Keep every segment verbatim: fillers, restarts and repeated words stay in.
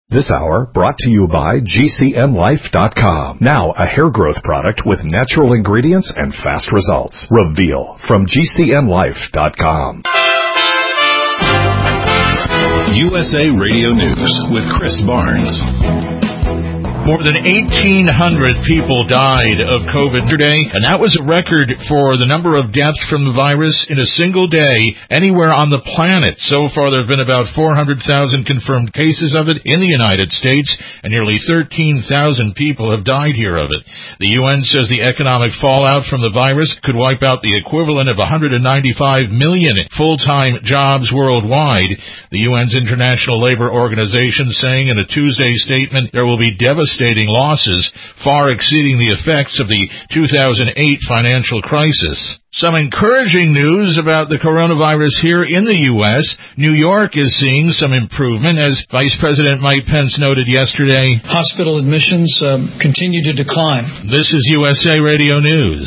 This hour brought to you by G C N Life dot com. Now a hair growth product with natural ingredients and fast results. Reveal from G C N Life dot com. U S A Radio News with Chris Barnes. More than eighteen hundred people died of COVID today, and that was a record for the number of deaths from the virus in a single day anywhere on the planet. So far, there have been about four hundred thousand confirmed cases of it in the United States, and nearly thirteen thousand people have died here of it. The U N says the economic fallout from the virus could wipe out the equivalent of one hundred ninety-five million full-time jobs worldwide. The U N's International Labor Organization saying in a Tuesday statement there will be devastating losses far exceeding the effects of the two thousand eight financial crisis. Some encouraging news about the coronavirus here in the U S. New York is seeing some improvement, as Vice President Mike Pence noted yesterday. Hospital admissions um, continue to decline. This is U S A Radio News.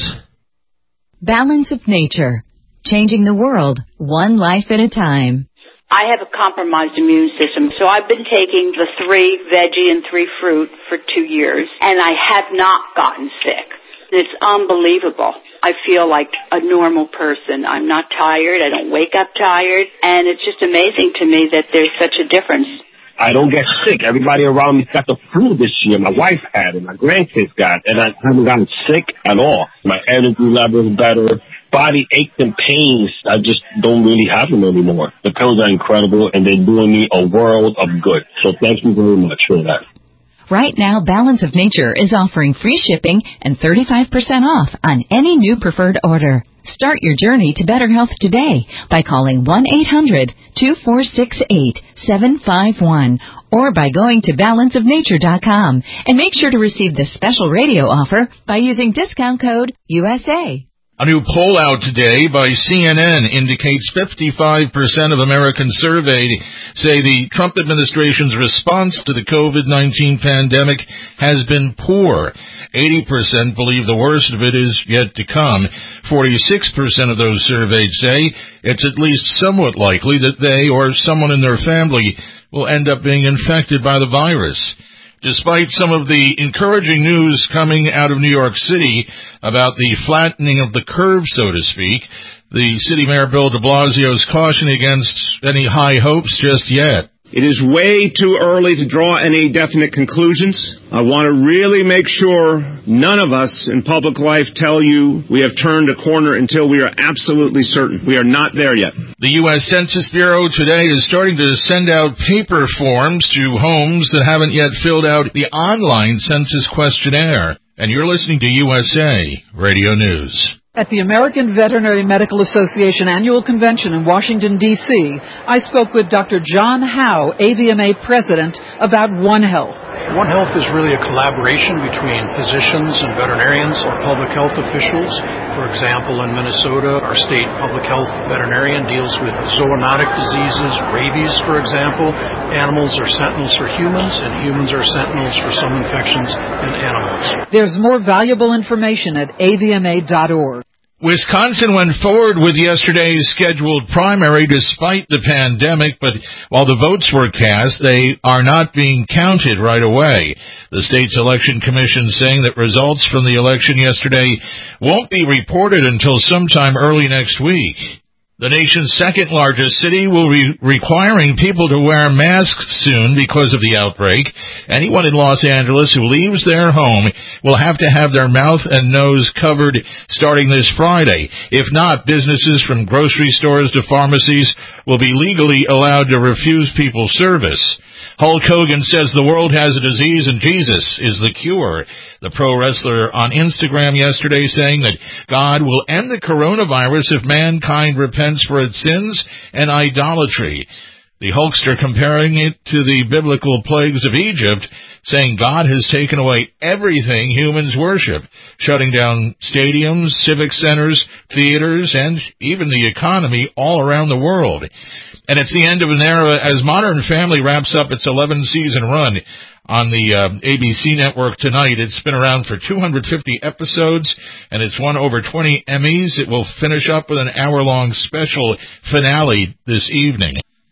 Balance of Nature, changing the world one life at a time. I have a compromised immune system, so I've been taking the three veggie and three fruit for two years, and I have not gotten sick. It's unbelievable. I feel like a normal person. I'm not tired. I don't wake up tired, and it's just amazing to me that there's such a difference. I don't get sick. Everybody around me got the flu this year. My wife had it. My grandkids got it, and I haven't gotten sick at all. My energy level is better. Body aches and pains, I just don't really have them anymore. The pills are incredible, and they're doing me a world of good. So thank you very much for that. Right now, Balance of Nature is offering free shipping and thirty-five percent off on any new preferred order. Start your journey to better health today by calling one eight hundred two four six eight seven five one or by going to balance of nature dot com. And make sure to receive this special radio offer by using discount code U S A. A new poll out today by C N N indicates fifty-five percent of Americans surveyed say the Trump administration's response to the COVID nineteen pandemic has been poor. eighty percent believe the worst of it is yet to come. forty-six percent of those surveyed say it's at least somewhat likely that they or someone in their family will end up being infected by the virus. Despite some of the encouraging news coming out of New York City about the flattening of the curve, so to speak, the city mayor Bill de Blasio is cautioning against any high hopes just yet. It is way too early to draw any definite conclusions. I want to really make sure none of us in public life tell you we have turned a corner until we are absolutely certain. We are not there yet. The U S Census Bureau today is starting to send out paper forms to homes that haven't yet filled out the online census questionnaire. And you're listening to U S A Radio News. At the American Veterinary Medical Association Annual Convention in Washington, D C, I spoke with Doctor John Howe, A V M A President, about One Health. One Health is really a collaboration between physicians and veterinarians or public health officials. For example, in Minnesota, our state public health veterinarian deals with zoonotic diseases, rabies, for example. Animals are sentinels for humans, and humans are sentinels for some infections in animals. There's more valuable information at A V M A dot org. Wisconsin went forward with yesterday's scheduled primary despite the pandemic, but while the votes were cast, they are not being counted right away. The state's election commission saying that results from the election yesterday won't be reported until sometime early next week. The nation's second largest city will be requiring people to wear masks soon because of the outbreak. Anyone in Los Angeles who leaves their home will have to have their mouth and nose covered starting this Friday. If not, businesses from grocery stores to pharmacies will be legally allowed to refuse people service. Hulk Hogan says the world has a disease and Jesus is the cure. The pro wrestler on Instagram yesterday saying that God will end the coronavirus if mankind repents for its sins and idolatry. The Hulkster comparing it to the biblical plagues of Egypt, saying God has taken away everything humans worship, shutting down stadiums, civic centers, theaters, and even the economy all around the world. And it's the end of an era as Modern Family wraps up its eleven-season run on the uh, A B C network tonight. It's been around for two hundred fifty episodes, and it's won over twenty Emmys. It will finish up with an hour-long special finale this evening.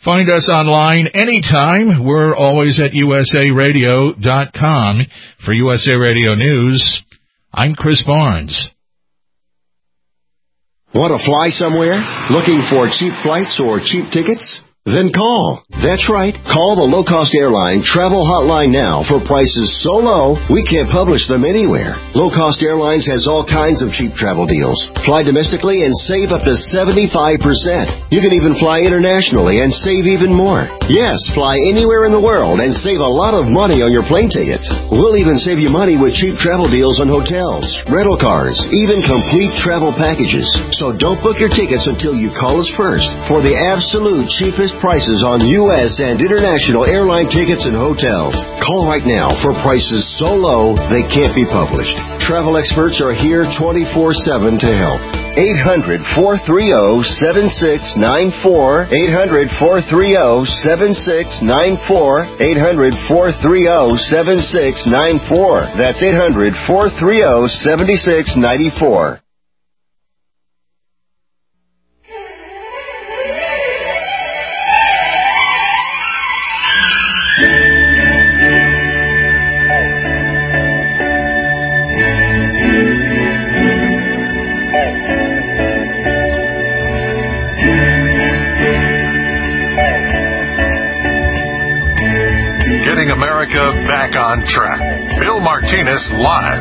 Find us online anytime. We're always at U S A radio dot com. For U S A Radio News, I'm Chris Barnes. Want to fly somewhere? Looking for cheap flights or cheap tickets? Then call. That's right. Call the low-cost airline travel hotline now for prices so low we can't publish them anywhere. Low-cost airlines has all kinds of cheap travel deals. Fly domestically and save up to seventy-five percent. You can even fly internationally and save even more. Yes, fly anywhere in the world and save a lot of money on your plane tickets. We'll even save you money with cheap travel deals on hotels, rental cars, even complete travel packages. So don't book your tickets until you call us first for the absolute cheapest prices on U S and international airline tickets and hotels. Call right now for prices so low they can't be published. Travel experts are here twenty-four seven to help. eight hundred, four three zero, seven six nine four. eight hundred, four three zero, seven six nine four. eight hundred, four three zero, seven six nine four. That's eight hundred, four three zero, seven six nine four. America back on track. Bill Martinez live.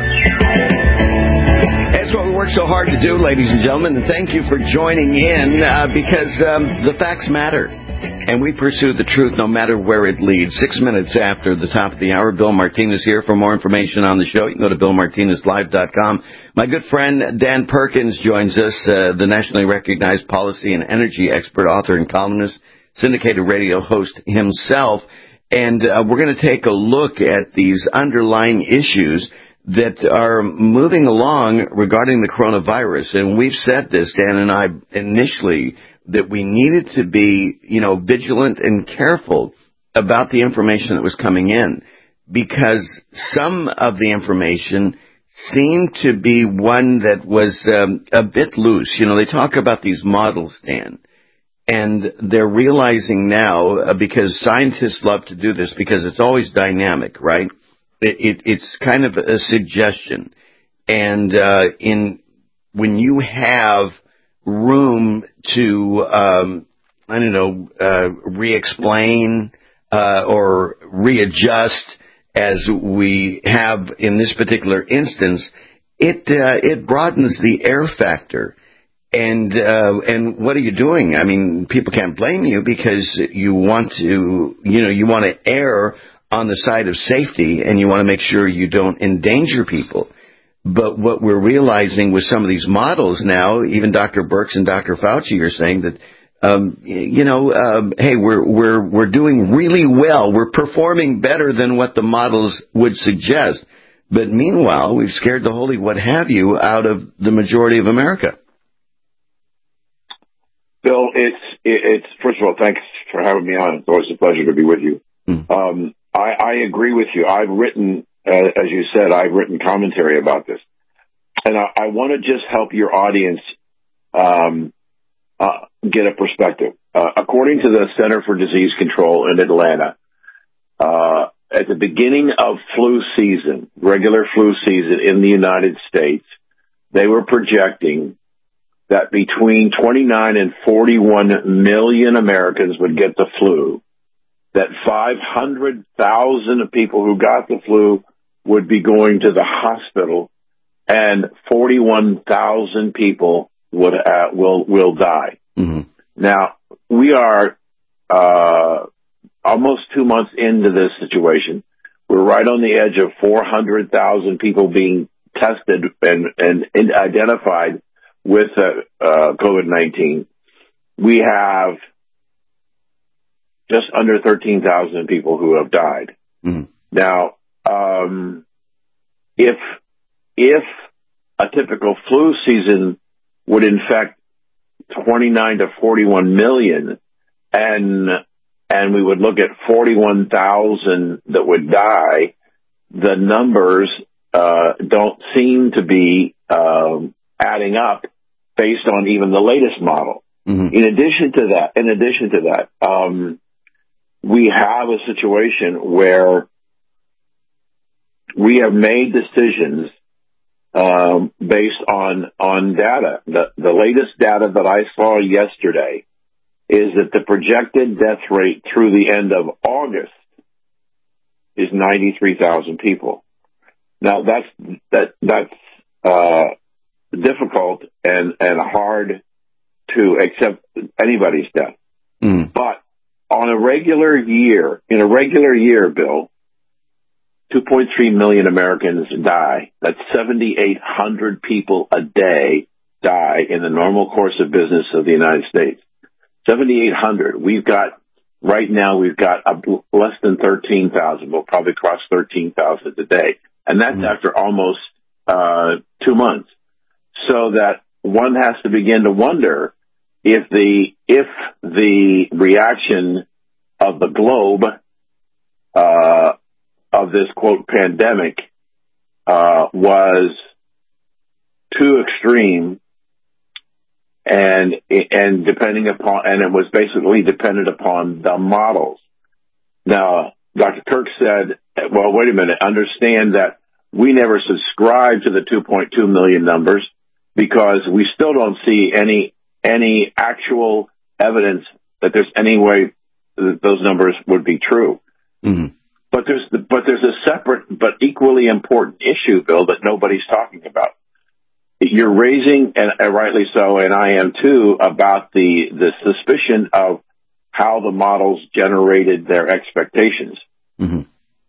That's what we work so hard to do, ladies and gentlemen, and thank you for joining in uh, because um, the facts matter, and we pursue the truth no matter where it leads. Six minutes after the top of the hour, Bill Martinez here. For more information on the show, you can go to bill martinez live dot com. My good friend Dan Perkins joins us, uh, the nationally recognized policy and energy expert, author, and columnist, syndicated radio host himself. And uh, we're going to take a look at these underlying issues that are moving along regarding the coronavirus. And we've said this, Dan and I, initially, that we needed to be, you know, vigilant and careful about the information that was coming in, because some of the information seemed to be one that was um, a bit loose. You know, they talk about these models, Dan. And they're realizing now, uh, because scientists love to do this, because it's always dynamic, right? It, it, it's kind of a suggestion. And uh, in when you have room to, um, I don't know, uh, re-explain uh, or readjust, as we have in this particular instance, it uh, it broadens the air factor. And uh, and what are you doing? I mean, people can't blame you because you want to, you know, you want to err on the side of safety, and you want to make sure you don't endanger people. But what we're realizing with some of these models now, even Doctor Birx and Doctor Fauci are saying that, um, you know, um, hey, we're we're we're doing really well. We're performing better than what the models would suggest. But meanwhile, we've scared the holy what have you out of the majority of America. Bill, it's, it's, first of all, thanks for having me on. It's always a pleasure to be with you. Mm. Um, I, I agree with you. I've written, uh, as you said, I've written commentary about this. And I, I want to just help your audience, um, uh, get a perspective. Uh, according to the Center for Disease Control in Atlanta, uh, at the beginning of flu season, regular flu season in the United States, they were projecting that between twenty-nine and forty-one million Americans would get the flu, that five hundred thousand people who got the flu would be going to the hospital, and forty-one thousand people would uh, will will die. Mm-hmm. Now, we are uh almost two months into this situation. We're right on the edge of four hundred thousand people being tested and, and, and identified with uh, uh, COVID nineteen. We have just under thirteen thousand people who have died. Mm-hmm. Now, um, if if a typical flu season would infect twenty-nine to forty-one million, and and we would look at forty-one thousand that would die, the numbers uh, don't seem to be um, adding up based on even the latest model. Mm-hmm. In addition to that, in addition to that, um, we have a situation where we have made decisions um, based on on data. The, the latest data that I saw yesterday is that the projected death rate through the end of August is ninety-three thousand people. Now that's that that's uh, difficult and and hard to accept anybody's death. Mm. But on a regular year, in a regular year, Bill, two point three million Americans die. That's seventy-eight hundred people a day die in the normal course of business of the United States. seventy-eight hundred. We've got, right now, we've got a, less than thirteen thousand. We'll probably cross thirteen thousand a day. And that's mm-hmm. after almost uh, two months. So that one has to begin to wonder if the, if the reaction of the globe, uh, of this, quote, pandemic, uh, was too extreme and, and depending upon, and it was basically dependent upon the models. Now, Doctor Kirk said, well, wait a minute, understand that we never subscribe to the two point two million numbers because we still don't see any, any actual evidence that there's any way that those numbers would be true. Mm-hmm. But there's the, but there's a separate but equally important issue, Bill, that nobody's talking about. You're raising, and, and rightly so, and I am too, about the the suspicion of how the models generated their expectations. Mm-hmm.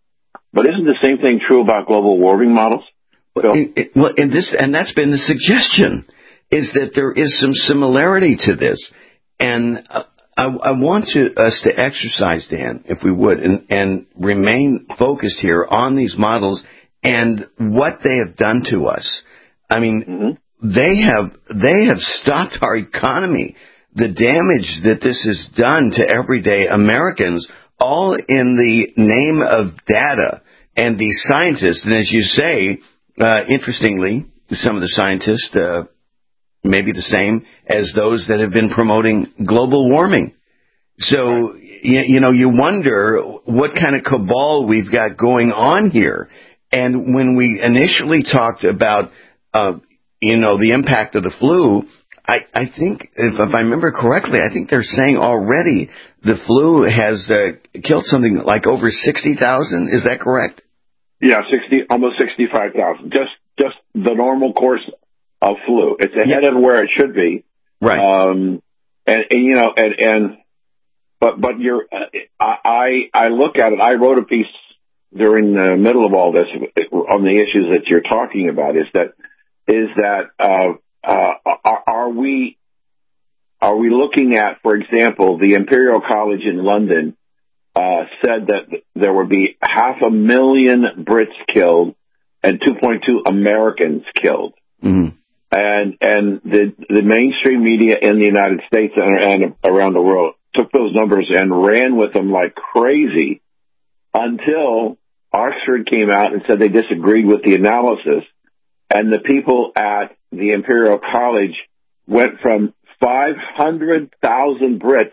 But isn't the same thing true about global warming models? Well, it, it, well, and this and that's been the suggestion, is that there is some similarity to this, and uh, I, I want to, us to exercise, Dan, if we would, and, and remain focused here on these models and what they have done to us. I mean, mm-hmm. they have they have stopped our economy. The damage that this has done to everyday Americans, all in the name of data and these scientists. And as you say, uh, interestingly, some of the scientists uh, may be the same as those that have been promoting global warming. So, you, you know, you wonder what kind of cabal we've got going on here. And when we initially talked about, uh, you know, the impact of the flu, I, I think, if, if I remember correctly, I think they're saying already the flu has uh, killed something like over sixty thousand. Is that correct? Yeah, sixty, almost sixty-five thousand. Just, just the normal course of flu. It's ahead yeah. of where it should be. Right. Um, and, and you know, and, and but but you're, uh, I I look at it. I wrote a piece during the middle of all this on the issues that you're talking about. Is that is that uh, uh, are, are we are we looking at, for example, the Imperial College in London uh, said that there would be half a million Brits killed and two point two Americans killed. Mm-hmm. And and the the mainstream media in the United States and, and around the world took those numbers and ran with them like crazy until Oxford came out and said they disagreed with the analysis. And the people at the Imperial College went from five hundred thousand Brits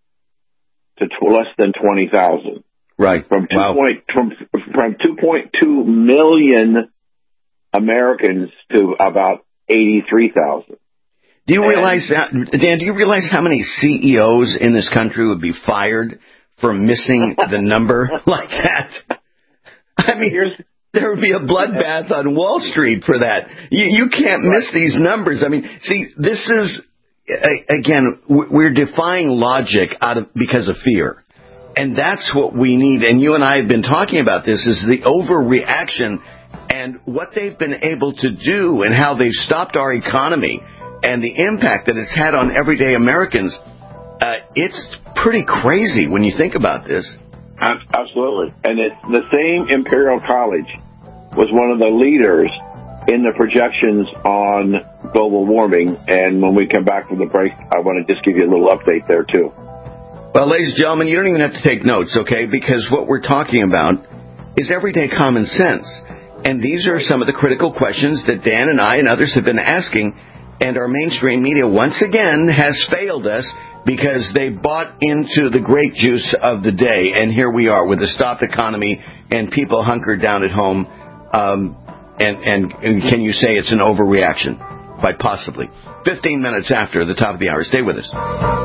to t- less than twenty thousand. Right. From two wow. point from from two point two million Americans to about eighty-three thousand. Do you realize that, Dan? Do you realize how many C E Os in this country would be fired for missing the number like that? I mean, here's. There would be a bloodbath on Wall Street for that. You, you can't miss these numbers. I mean, see, this is, again, we're defying logic out of because of fear. And that's what we need. And you and I have been talking about this, is the overreaction and what they've been able to do and how they've stopped our economy and the impact that it's had on everyday Americans. Uh, it's pretty crazy when you think about this. Absolutely. And it's the same Imperial College was one of the leaders in the projections on global warming. And when we come back from the break, I want to just give you a little update there, too. Well, ladies and gentlemen, you don't even have to take notes, okay? Because what we're talking about is everyday common sense. And these are some of the critical questions that Dan and I and others have been asking. And our mainstream media, once again, has failed us because they bought into the grape juice of the day. And here we are with a stopped economy and people hunkered down at home. Um, and, and, and can you say it's an overreaction? Quite possibly. Fifteen minutes after the top of the hour. Stay with us.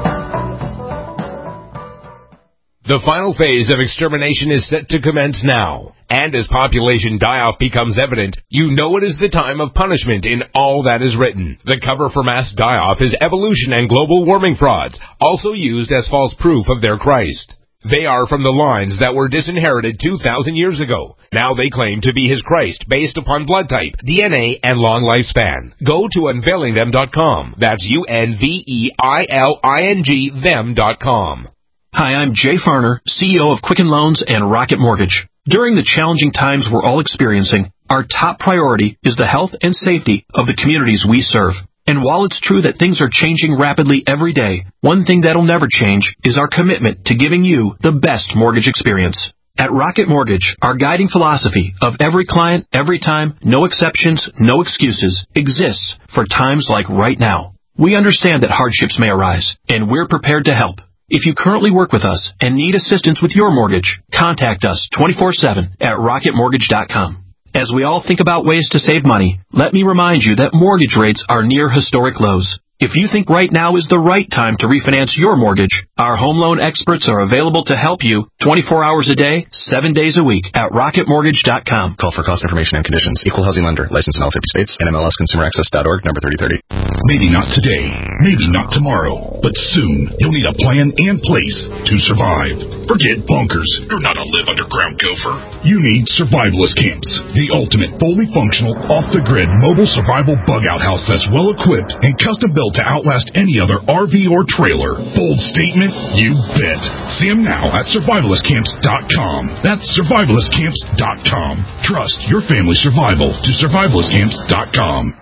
The final phase of extermination is set to commence now. And as population die-off becomes evident, you know it is the time of punishment in all that is written. The cover for mass die-off is evolution and global warming frauds, also used as false proof of their Christ. They are from the lines that were disinherited two thousand years ago. Now they claim to be his Christ based upon blood type, D N A, and long lifespan. Go to unveiling them dot com. That's U N V E I L I N G them dot com. Hi, I'm Jay Farner, C E O of Quicken Loans and Rocket Mortgage. During the challenging times we're all experiencing, our top priority is the health and safety of the communities we serve. And while it's true that things are changing rapidly every day, one thing that'll never change is our commitment to giving you the best mortgage experience. At Rocket Mortgage, our guiding philosophy of every client, every time, no exceptions, no excuses, exists for times like right now. We understand that hardships may arise, and we're prepared to help. If you currently work with us and need assistance with your mortgage, contact us twenty-four seven at rocket mortgage dot com. As we all think about ways to save money, let me remind you that mortgage rates are near historic lows. If you think right now is the right time to refinance your mortgage, our home loan experts are available to help you twenty-four hours a day, seven days a week at rocket mortgage dot com. Call for cost information and conditions. Equal housing lender. Licensed in all fifty states. N M L S consumer access dot org. Number thirty thirty. Maybe not today. Maybe not tomorrow. But soon, you'll need a plan and place to survive. Forget bunkers. You're not a live underground gopher. You need Survivalist Camps. The ultimate, fully functional, off-the-grid mobile survival bug-out house that's well-equipped and custom-built to outlast any other R V or trailer. Bold statement? You bet. See them now at survivalist camps dot com. That's survivalist camps dot com. Trust your family's survival to survivalist camps dot com.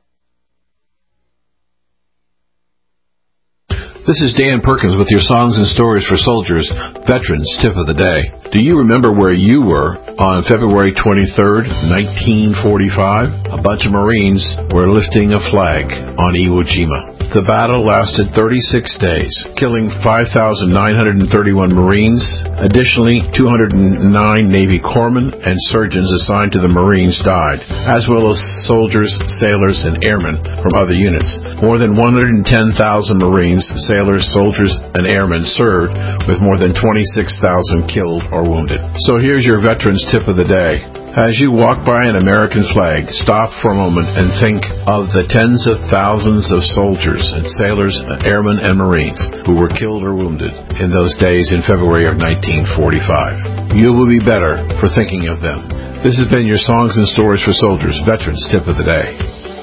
This is Dan Perkins with your Songs and Stories for Soldiers, Veterans Tip of the Day. Do you remember where you were on February twenty-third, nineteen forty-five? A bunch of Marines were lifting a flag on Iwo Jima. The battle lasted thirty-six days, killing five thousand nine hundred thirty-one Marines. Additionally, two hundred nine Navy corpsmen and surgeons assigned to the Marines died, as well as soldiers, sailors, and airmen from other units. More than one hundred ten thousand Marines, sailors, soldiers, and airmen served, with more than twenty-six thousand killed or wounded. So here's your Veterans Tip of the Day. As you walk by an American flag, stop for a moment and think of the tens of thousands of soldiers and sailors, airmen, and Marines who were killed or wounded in those days in February of nineteen forty-five. You will be better for thinking of them. This has been your Songs and Stories for Soldiers, Veterans Tip of the Day.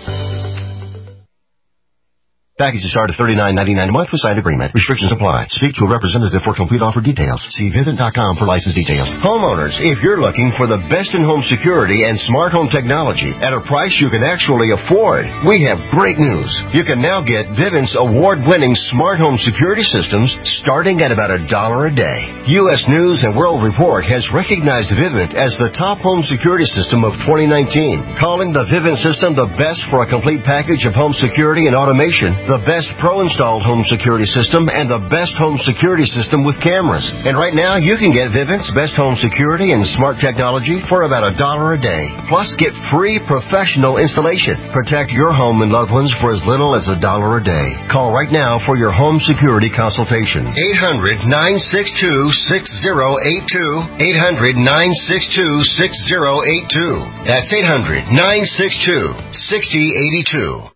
Packages start at thirty-nine ninety-nine a month with site agreement. Restrictions apply. Speak to a representative for complete offer details. See Vivint dot com for license details. Homeowners, if you're looking for the best in home security and smart home technology at a price you can actually afford, we have great news. You can now get Vivint's award-winning smart home security systems starting at about a dollar a day. U S News and World Report has recognized Vivint as the top home security system of twenty nineteen, calling the Vivint system the best for a complete package of home security and automation, the best pro-installed home security system, and the best home security system with cameras. And right now, you can get Vivint's best home security and smart technology for about a dollar a day. Plus, get free professional installation. Protect your home and loved ones for as little as a dollar a day. Call right now for your home security consultation. eight hundred nine six two six zero eight two. eight hundred nine six two six zero eight two. That's eight hundred nine six two six zero eight two.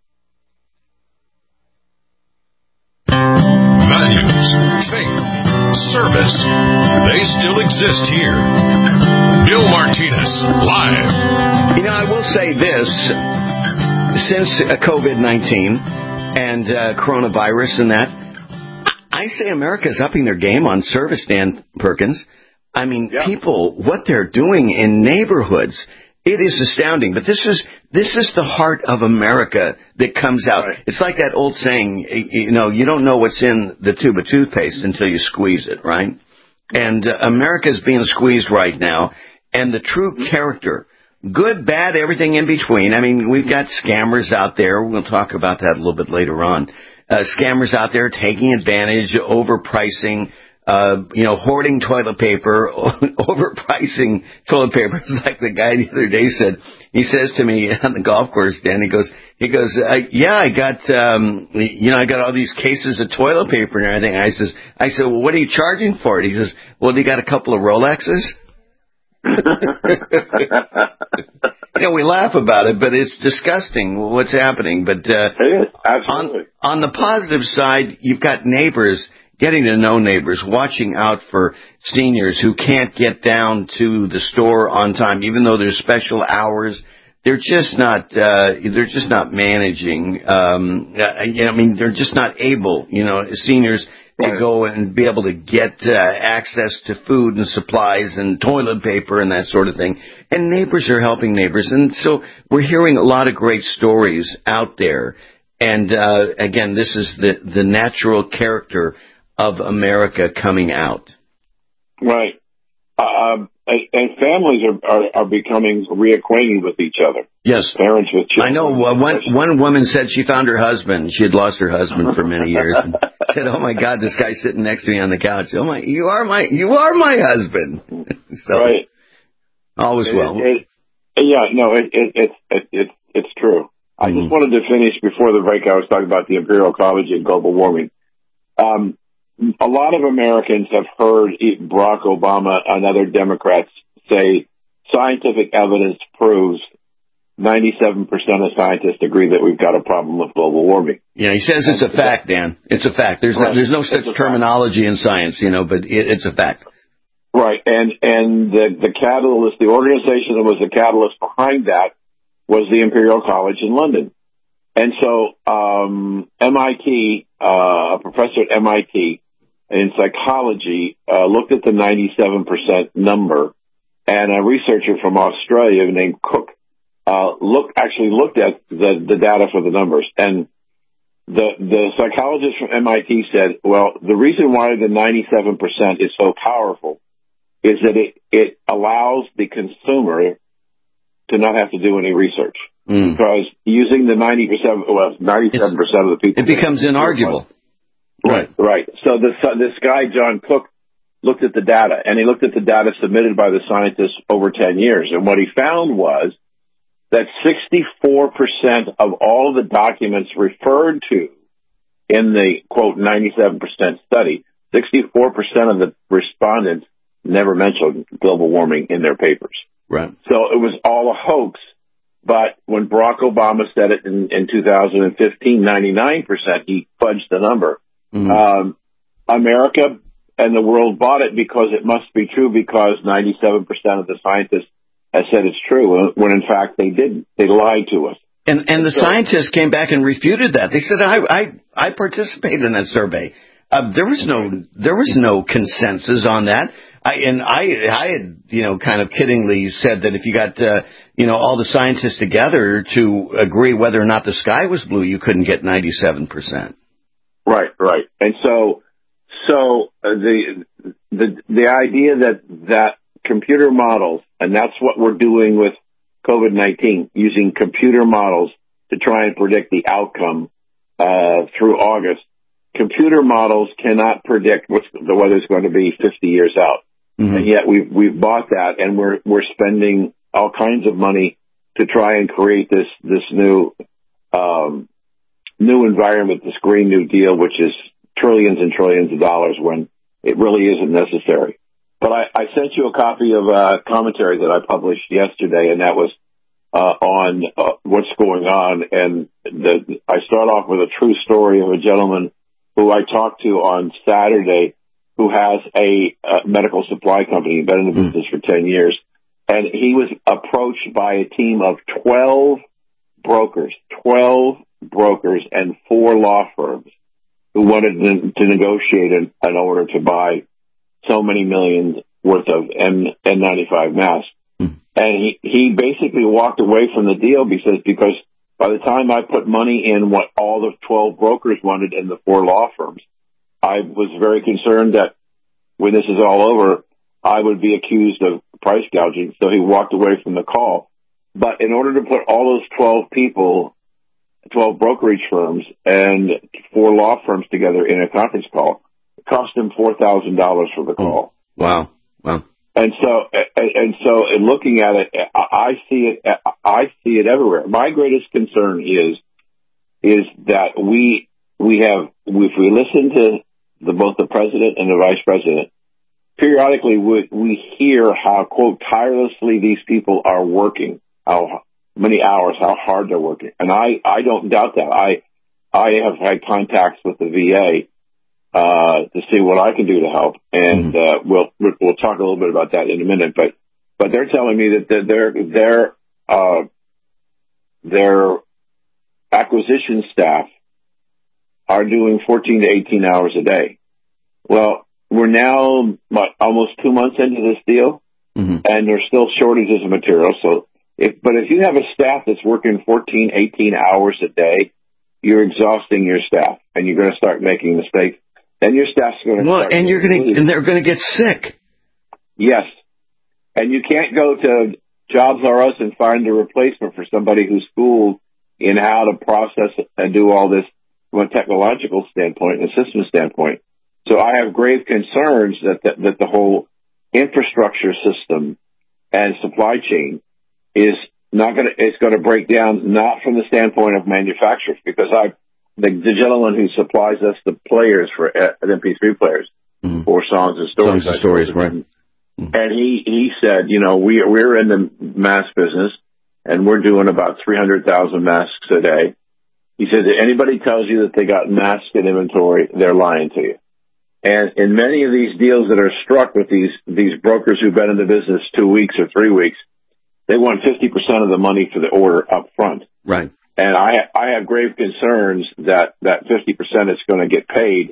Values, faith, service, they still exist here. Bill Martinez, live. You know, I will say this. Since uh, COVID nineteen and uh, coronavirus and that, I say America's upping their game on service, Dan Perkins. I mean, yeah. people, what they're doing in neighborhoods, it is astounding. But this is this is the heart of America that comes out. Right. It's like that old saying, you know, you don't know what's in the tube of toothpaste until you squeeze it, right? And uh, America's being squeezed right now. And the true character good, bad, everything in between. I mean, we've got scammers out there. We'll talk about that a little bit later on. Uh, scammers out there taking advantage, overpricing, uh, you know, hoarding toilet paper, overpricing toilet paper. It's like the guy the other day said, he says to me on the golf course, Dan, he goes, he goes, uh, yeah, I got, um, you know, I got all these cases of toilet paper and everything. I says, I said, well, what are you charging for it? He says, well, they got a couple of Rolexes. You know, we laugh about it, but it's disgusting what's happening. But uh, it is, absolutely. On, on the positive side, you've got neighbors, getting to know neighbors, watching out for seniors who can't get down to the store on time, even though there's special hours. They're just not. Uh, they're just not managing. Um, I mean, they're just not able. You know, seniors. To go and be able to get uh, access to food and supplies and toilet paper and that sort of thing. And neighbors are helping neighbors. And so we're hearing a lot of great stories out there. And, uh, again, this is the, the natural character of America coming out. Right. Uh, and families are, are, are becoming reacquainted with each other. Yes. Parents with children. I know uh, one, one woman said she found her husband. She had lost her husband for many years. And said, oh, my God, this guy's sitting next to me on the couch. Oh, my, you are my, you are my husband. So, right. All is well. It, it, yeah, no, it, it, it, it, it, it's true. I mm-hmm. just wanted to finish before the break. I was talking about the Imperial College and global warming. Um, a lot of Americans have heard Barack Obama and other Democrats say scientific evidence proves ninety-seven percent of scientists agree that we've got a problem with global warming. Yeah, he says it's a fact, Dan. It's a fact. There's right. no, there's no such terminology fact. in science, you know, but it, it's a fact. Right, and and the, the catalyst, the organization that was the catalyst behind that was the Imperial College in London. And so um, M I T, uh, a professor at M I T in psychology, uh, looked at the ninety-seven percent number, and a researcher from Australia named Cook uh, look actually looked at the, the data for the numbers. And the the psychologist from M I T said, well, the reason why the ninety-seven percent is so powerful is that it, it allows the consumer to not have to do any research. Mm. Because using the ninety percent, well, ninety-seven percent of the people... It becomes inarguable. Right, right. So this, this guy, John Cook, looked at the data, and he looked at the data submitted by the scientists over ten years. And what he found was that sixty-four percent of all the documents referred to in the, quote, ninety-seven percent study, sixty-four percent of the respondents never mentioned global warming in their papers. Right. So it was all a hoax. But when Barack Obama said it in, in two thousand fifteen, ninety-nine percent, he fudged the number. Mm-hmm. Um, America and the world bought it because it must be true because ninety-seven percent of the scientists have said it's true, when in fact they didn't. They lied to us. And and the so, scientists came back and refuted that. They said, I I, I participated in that survey. Uh, there was no there was no consensus on that. I, and I, I had, you know, kind of kiddingly said that if you got, uh, you know, all the scientists together to agree whether or not the sky was blue, you couldn't get ninety-seven percent. Right, right. And so, so uh, the, the, the idea that, that computer models, and that's what we're doing with COVID nineteen, using computer models to try and predict the outcome, uh, through August. Computer models cannot predict what the weather's going to be fifty years out. Mm-hmm. And yet we've, we've bought that, and we're, we're spending all kinds of money to try and create this, this new, um, new environment, this Green New Deal, which is trillions and trillions of dollars when it really isn't necessary. But I, I sent you a copy of a commentary that I published yesterday, and that was, uh, on, uh, what's going on. And the, I start off with a true story of a gentleman who I talked to on Saturday, who has a, a medical supply company, been in the business for ten years. And he was approached by a team of twelve brokers, twelve brokers and four law firms who wanted to, to negotiate an, an order to buy so many millions worth of N ninety-five masks. Mm. And he, he basically walked away from the deal because, because by the time I put money in what all the twelve brokers wanted and the four law firms, I was very concerned that when this is all over, I would be accused of price gouging. So he walked away from the call. But in order to put all those twelve people, twelve brokerage firms and four law firms together in a conference call, it cost them four thousand dollars for the call. Wow. Wow. And so, and so in looking at it, I see it, I see it everywhere. My greatest concern is, is that we, we have, if we listen to the, both the president and the vice president, periodically we, we hear how, quote, tirelessly these people are working, how many hours, how hard they're working. And I, I don't doubt that. I, I have had contacts with the V A, uh, to see what I can do to help. And, uh, we'll, we'll talk a little bit about that in a minute, but, but they're telling me that their, their, uh, their acquisition staff are doing fourteen to eighteen hours a day. Well, we're now what, almost two months into this deal, mm-hmm. and there's still shortages of material. So, if, but if you have a staff that's working fourteen, eighteen hours a day, you're exhausting your staff, and you're going to start making mistakes. Then your staff's going to well, start and you're going to, and they're going to get sick. Yes, and you can't go to Jobs R Us and find a replacement for somebody who's schooled in how to process and do all this from a technological standpoint and a system standpoint. So I have grave concerns that the, that the whole infrastructure system and supply chain is not going to, it's going to break down, not from the standpoint of manufacturers, because I, the, the gentleman who supplies us the players for uh, M P three players mm-hmm. for songs and stories, songs and stories, right? Mm-hmm. And he, he said, you know, we, we're in the mask business and we're doing about three hundred thousand masks a day. He said that anybody tells you that they got masks in inventory, they're lying to you. And in many of these deals that are struck with these, these brokers who've been in the business two weeks or three weeks, they want fifty percent of the money for the order up front. Right. And I, I have grave concerns that that fifty percent is going to get paid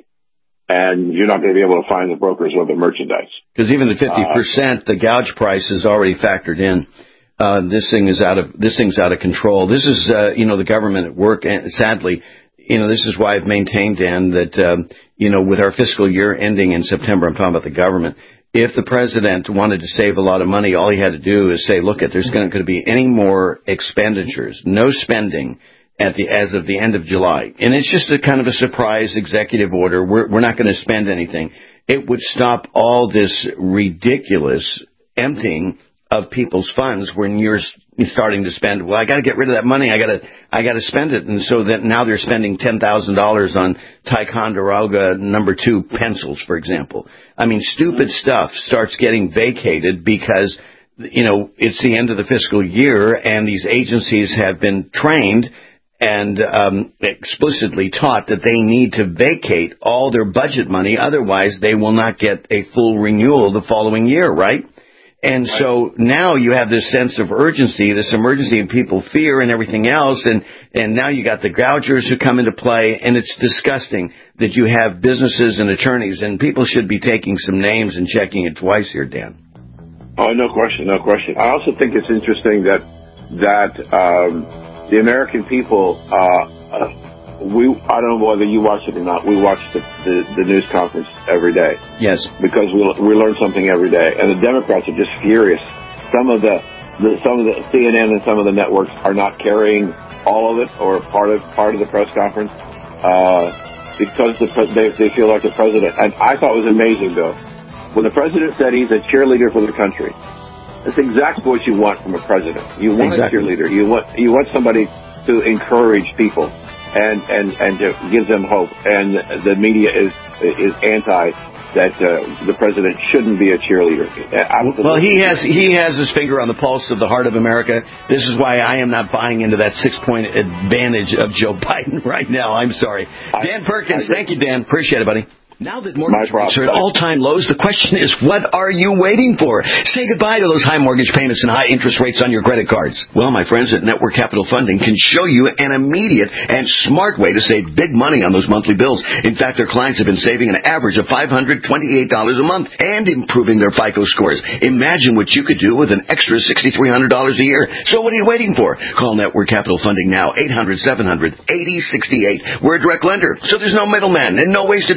and you're not going to be able to find the brokers or the merchandise. Because even the fifty percent, uh, the gouge price is already factored in. Uh, this thing is out of, this thing's out of control. This is, uh, you know, the government at work, and sadly, you know, this is why I've maintained, Dan, that, um, you know, with our fiscal year ending in September, I'm talking about the government, if the president wanted to save a lot of money, all he had to do is say, look, if there's going to be any more expenditures, no spending at the, as of the end of July. And it's just a kind of a surprise executive order. We're, we're not going to spend anything. It would stop all this ridiculous emptying of people's funds when you're starting to spend. Well, I got to get rid of that money. I got to, I got to spend it. And so that now they're spending ten thousand dollars on Ticonderoga number two pencils, for example. I mean, stupid stuff starts getting vacated because, you know, it's the end of the fiscal year and these agencies have been trained and um, explicitly taught that they need to vacate all their budget money. Otherwise, they will not get a full renewal the following year, right? And right. So now you have this sense of urgency, this emergency, and people fear and everything else. And, and now you got the gougers who come into play. And it's disgusting that you have businesses and attorneys. And people should be taking some names and checking it twice here, Dan. Oh, no question, no question. I also think it's interesting that that um, the American people, uh, uh, we I don't know whether you watch it or not. We watch the, the, the news conference every day. Yes, because we we learn something every day, and the Democrats are just furious. Some of the, the some of the C N N and some of the networks are not carrying all of it or part of part of the press conference uh, because the they they feel like the president. And I thought it was amazing though when the president said he's a cheerleader for the country. That's exactly what you want from a president. You want exactly. a cheerleader. You want you want somebody to encourage people. And, and, and to give them hope. And the media is, is anti that, uh, the president shouldn't be a cheerleader. Absolutely. Well, he has, he has his finger on the pulse of the heart of America. This is why I am not buying into that six point advantage of Joe Biden right now. I'm sorry. Dan Perkins. I, I, thank you, Dan. Appreciate it, buddy. Now that mortgage rates are at all-time lows, the question is, what are you waiting for? Say goodbye to those high mortgage payments and high interest rates on your credit cards. Well, my friends at Network Capital Funding can show you an immediate and smart way to save big money on those monthly bills. In fact, their clients have been saving an average of five hundred twenty-eight dollars a month and improving their FICO scores. Imagine what you could do with an extra six thousand three hundred dollars a year. So what are you waiting for? Call Network Capital Funding now, eight hundred, seven hundred, eighty sixty-eight. We're a direct lender, so there's no middleman and no waste of time.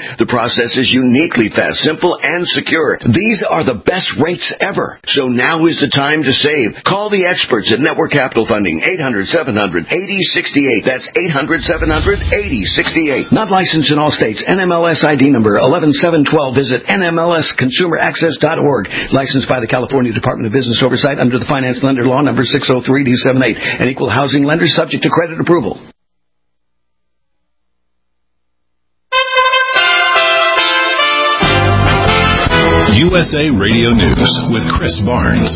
The process is uniquely fast, simple, and secure. These are the best rates ever. So now is the time to save. Call the experts at Network Capital Funding, eight hundred, seven hundred, eighty sixty-eight. That's eight hundred, seven hundred, eighty sixty-eight. Not licensed in all states. N M L S I D number eleven seven twelve. Visit N M L S consumer access dot org. Licensed by the California Department of Business Oversight under the Finance Lender Law number six oh three D seventy-eight. An equal housing lender subject to credit approval. U S A Radio News with Chris Barnes.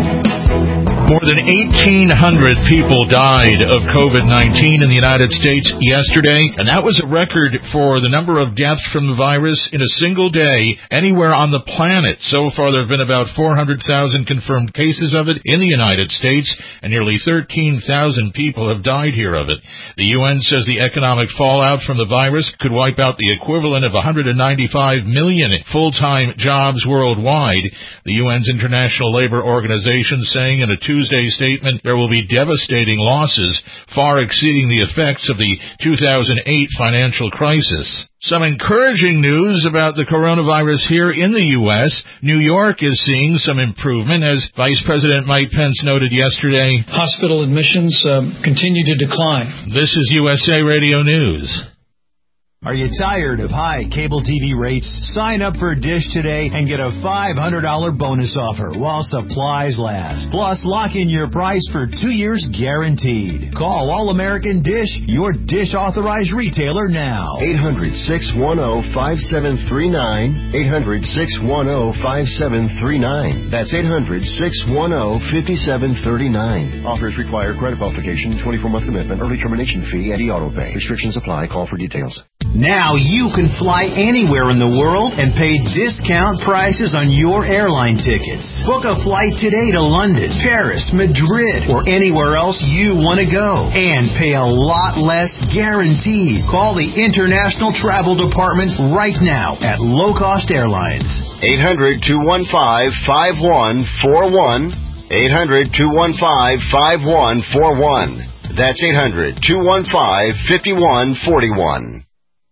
More than eighteen hundred people died of COVID nineteen in the United States yesterday, and that was a record for the number of deaths from the virus in a single day anywhere on the planet. So far, there have been about four hundred thousand confirmed cases of it in the United States, and nearly thirteen thousand people have died here of it. The U N says the economic fallout from the virus could wipe out the equivalent of one hundred ninety-five million full-time jobs worldwide. The U N's International Labor Organization saying in a Tuesday statement there will be devastating losses, far exceeding the effects of the two thousand eight financial crisis. Some encouraging news about the coronavirus here in the U S. New York is seeing some improvement, as Vice President Mike Pence noted yesterday. Hospital admissions um, continue to decline. This is U S A Radio News. Are you tired of high cable T V rates? Sign up for Dish today and get a five hundred dollars bonus offer while supplies last. Plus, lock in your price for two years guaranteed. Call All-American Dish, your Dish authorized retailer now. eight hundred, six one zero, five seven three nine. eight hundred, six one zero, five seven three nine. That's eight hundred, six one zero, five seven three nine. Offers require credit qualification, twenty-four month commitment, early termination fee, and e-auto pay. Restrictions apply. Call for details. Now you can fly anywhere in the world and pay discount prices on your airline tickets. Book a flight today to London, Paris, Madrid, or anywhere else you want to go. And pay a lot less guaranteed. Call the International Travel Department right now at Low Cost Airlines. eight hundred, two one five, five one four one. eight hundred, two one five, five one four one. That's eight hundred, two one five, five one four one.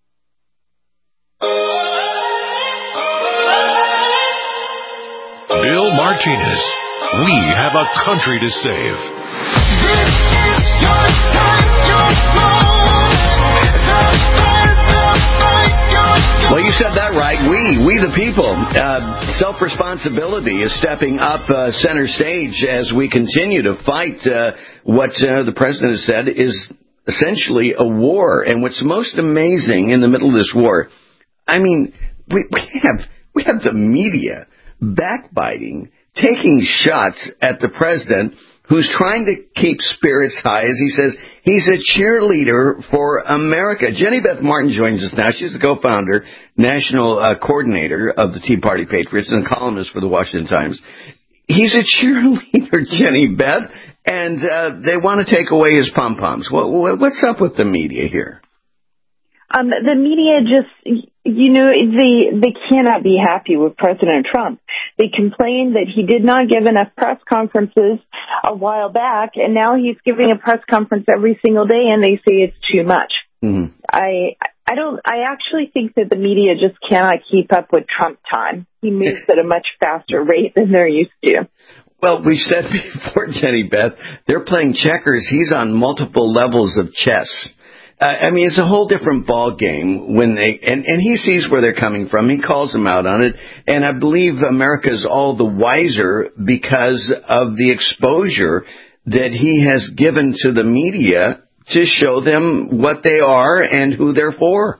Bill Martinez. We have a country to save. Well, you said that right. We, we the people. Uh, self-responsibility is stepping up uh, center stage as we continue to fight uh, what uh, the president has said is essentially a war. And what's most amazing in the middle of this war, I mean, we, we have we have the media backbiting, taking shots at the president, who's trying to keep spirits high, as he says he's a cheerleader for America. Jenny Beth Martin joins us now. She's the co-founder, national uh, coordinator of the Tea Party Patriots, and a columnist for the Washington Times. He's a cheerleader, Jenny Beth, and uh, they want to take away his pom-poms. What, what's up with the media here? Um, the media just, you know, they, they cannot be happy with President Trump. They complained that he did not give enough press conferences a while back, and now he's giving a press conference every single day, and they say it's too much. Mm-hmm. I, I don't, I actually think that the media just cannot keep up with Trump time. He moves at a much faster rate than they're used to. Well, we said before, Jenny Beth, they're playing checkers. He's on multiple levels of chess. Uh, I mean, it's a whole different ball game when they, and, and he sees where they're coming from. He calls them out on it. And I believe America's all the wiser because of the exposure that he has given to the media to show them what they are and who they're for.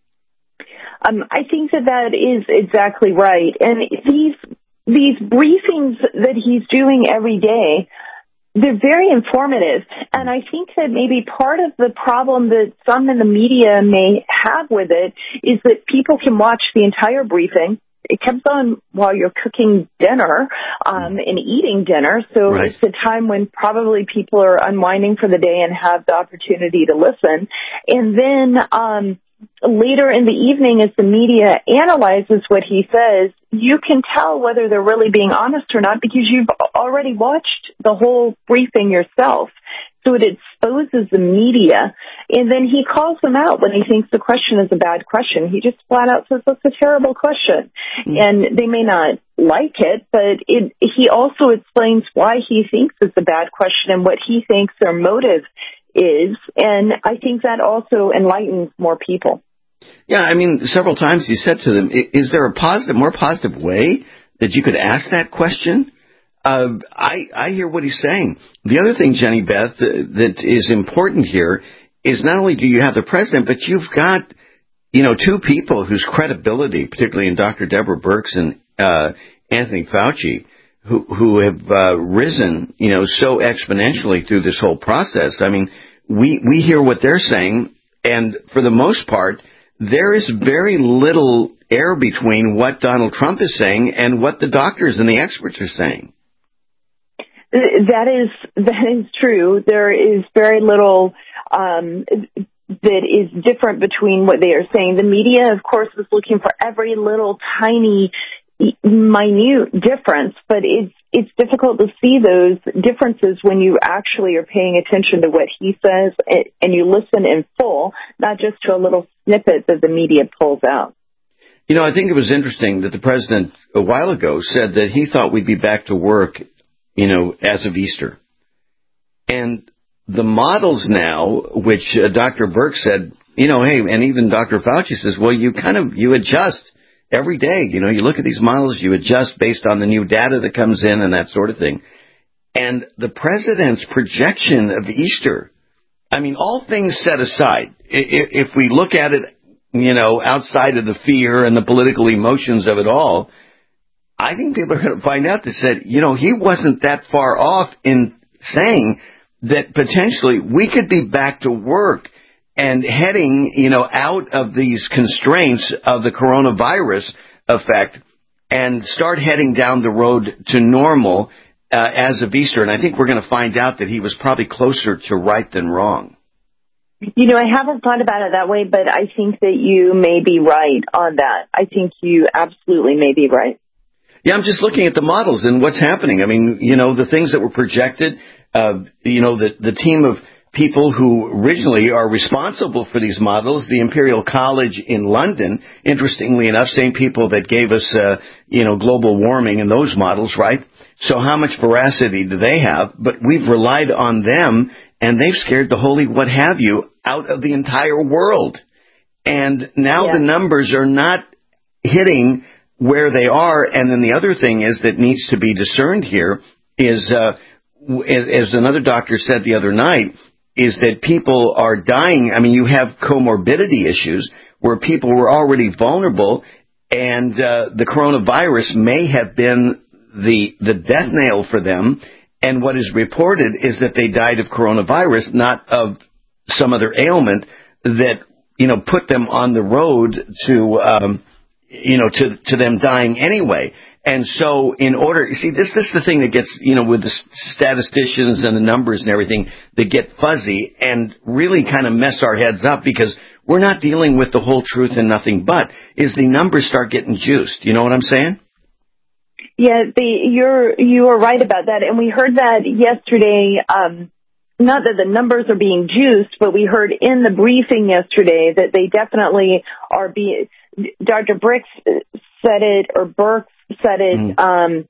Um, I think that that is exactly right. And these, these briefings that he's doing every day, they're very informative, and I think that maybe part of the problem that some in the media may have with it is that people can watch the entire briefing. It comes on while you're cooking dinner um, and eating dinner, so right. It's a time when probably people are unwinding for the day and have the opportunity to listen. And then um, later in the evening, as the media analyzes what he says, you can tell whether they're really being honest or not because you've already watched the whole briefing yourself. So it exposes the media, and then he calls them out when he thinks the question is a bad question. He just flat out says, that's a terrible question. Mm-hmm. And they may not like it, but it, he also explains why he thinks it's a bad question and what he thinks their motive is. And I think that also enlightens more people. Yeah, I mean, several times you said to them, is there a positive, more positive way that you could ask that question? Uh, I, I hear what he's saying. The other thing, Jenny Beth, uh, that is important here is not only do you have the president, but you've got, you know, two people whose credibility, particularly in Doctor Deborah Birx and uh, Anthony Fauci, who, who have uh, risen, you know, so exponentially through this whole process. I mean, we, we hear what they're saying, and for the most part, there is very little air between what Donald Trump is saying and what the doctors and the experts are saying. That is that is true. There is very little um, that is different between what they are saying. The media, of course, is looking for every little tiny, minute difference, but it's it's difficult to see those differences when you actually are paying attention to what he says and you listen in full, not just to a little snippet that the media pulls out. You know, I think it was interesting that the president a while ago said that he thought we'd be back to work, you know, as of Easter. And the models now, which uh, Doctor Birx said, you know, hey, and even Doctor Fauci says, well, you kind of, you adjust every day. You know, you look at these models, you adjust based on the new data that comes in and that sort of thing. And the president's projection of Easter, I mean, all things set aside, if, if we look at it, you know, outside of the fear and the political emotions of it all, I think people are going to find out that said, you know, he wasn't that far off in saying that potentially we could be back to work and heading, you know, out of these constraints of the coronavirus effect and start heading down the road to normal uh, as of Easter. And I think we're going to find out that he was probably closer to right than wrong. You know, I haven't thought about it that way, but I think that you may be right on that. I think you absolutely may be right. Yeah, I'm just looking at the models and what's happening. I mean, you know, the things that were projected, uh, you know, the, the team of people who originally are responsible for these models, the Imperial College in London, interestingly enough, same people that gave us, uh, you know, global warming and those models, right? So how much veracity do they have? But we've relied on them, and they've scared the holy what have you out of the entire world. And now yeah. the numbers are not hitting where they are. And then the other thing is that needs to be discerned here is, uh, as another doctor said the other night, is that people are dying. I mean, you have comorbidity issues where people were already vulnerable, and uh, the coronavirus may have been the the death nail for them. And what is reported is that they died of coronavirus, not of some other ailment that, you know, put them on the road to, um, you know, to, to them dying anyway. And so in order, you see, this, this is the thing that gets, you know, with the statisticians and the numbers and everything, they get fuzzy and really kind of mess our heads up because we're not dealing with the whole truth and nothing but, is the numbers start getting juiced. You know what I'm saying? Yeah, the, you're, you are right about that. And we heard that yesterday, um, not that the numbers are being juiced, but we heard in the briefing yesterday that they definitely are being, Doctor Birx said it, or Birx said it, mm. um,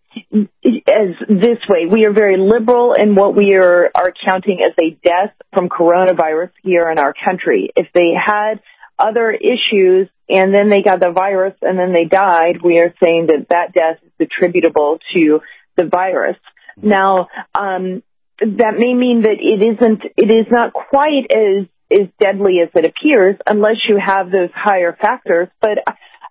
as this way. We are very liberal in what we are, are counting as a death from coronavirus here in our country. If they had other issues and then they got the virus and then they died, we are saying that that death is attributable to the virus. Now, um, that may mean that it isn't, it is not quite as, as deadly as it appears unless you have those higher factors. But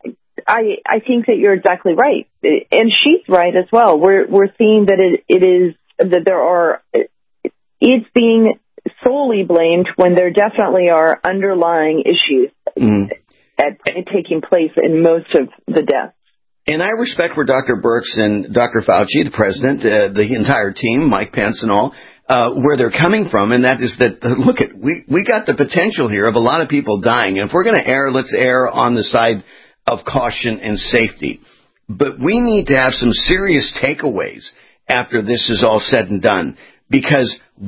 I, I think that you're exactly right. And she's right as well. We're, we're seeing that it, it is, that there are, it's being solely blamed when there definitely are underlying issues mm. at, at taking place in most of the deaths. And I respect where Doctor Birx and Doctor Fauci, the president, uh, the entire team, Mike Pence and all, uh, where they're coming from, and that is that, uh, look, at we, we got the potential here of a lot of people dying. And if we're going to err, let's err on the side of caution and safety. But we need to have some serious takeaways after this is all said and done, because what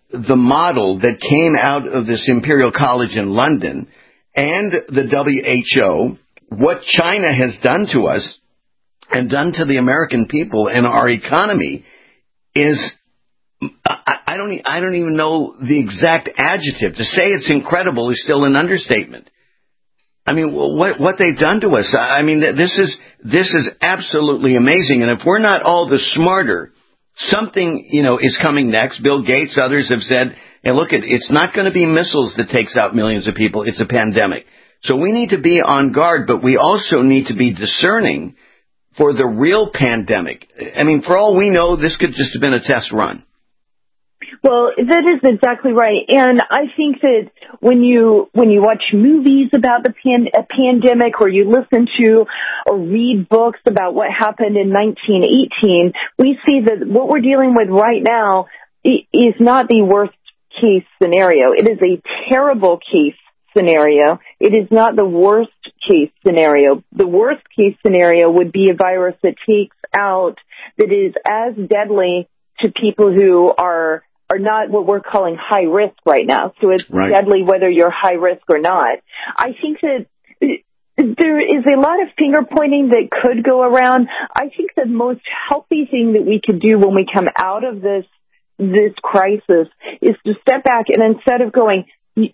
the model that came out of this Imperial College in London and the W H O, what China has done to us and done to the American people and our economy is, I, I don't, I don't even know the exact adjective. To say it's incredible is still an understatement. I mean, what what they've done to us. I mean, this is this is absolutely amazing. And if we're not all the smarter, something, you know, is coming next. Bill Gates, others have said, hey, look, it, it's not going to be missiles that takes out millions of people. It's a pandemic. So we need to be on guard, but we also need to be discerning for the real pandemic. I mean, for all we know, this could just have been a test run. Well, that is exactly right. And I think that when you when you watch movies about the pan, a pandemic, or you listen to or read books about what happened in nineteen eighteen, we see that what we're dealing with right now is not the worst case scenario. It is a terrible case scenario. It is not the worst case scenario. The worst case scenario would be a virus that takes out, that is as deadly to people who are are not what we're calling high risk right now. So it's right. deadly whether you're high risk or not. I think that there is a lot of finger pointing that could go around. I think the most healthy thing that we could do when we come out of this this crisis is to step back, and instead of going, he